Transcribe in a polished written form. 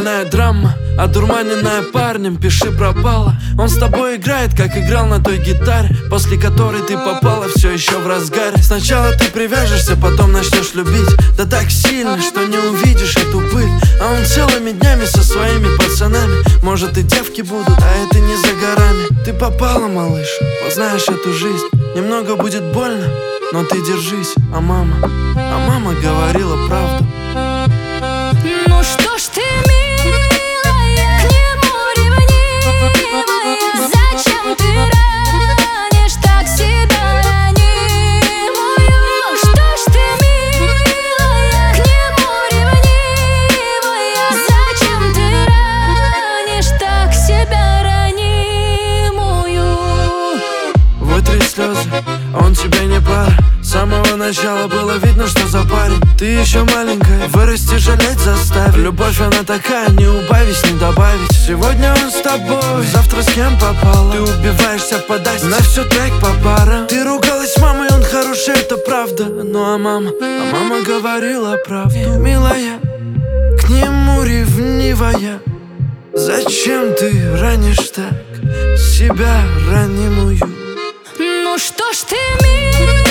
Двойная драма, одурманенная парнем, пиши пропала. Он с тобой играет, как играл на той гитаре, после которой ты попала все еще в разгаре. Сначала ты привяжешься, потом начнешь любить, да так сильно, что не увидишь эту пыль. А он целыми днями со своими пацанами. Может и девки будут, а это не за горами. Ты попала, малыш, познаешь эту жизнь. Немного будет больно, но ты держись. А мама говорила правду. Ну что ж ты, милая, к нему ревнивая? Зачем ты ранишь так себя ранимую? Ну что ж ты, милая, к нему ревнивая? Зачем ты ранишь так себя ранимую? Вытри слезы, он тебе не пара. С самого начала было видно, что за парень. Ты еще маленькая, вырасти жалеть заставь. Любовь она такая, не убавить, не добавить. Сегодня он с тобой, завтра с кем попало. Ты убиваешься подать, на все трек по парам. Ты ругалась с мамой, он хороший, это правда. Ну а мама говорила правду. Милая, к нему ревнивая. Зачем ты ранишь так себя ранимую? Ну что ж ты, милая,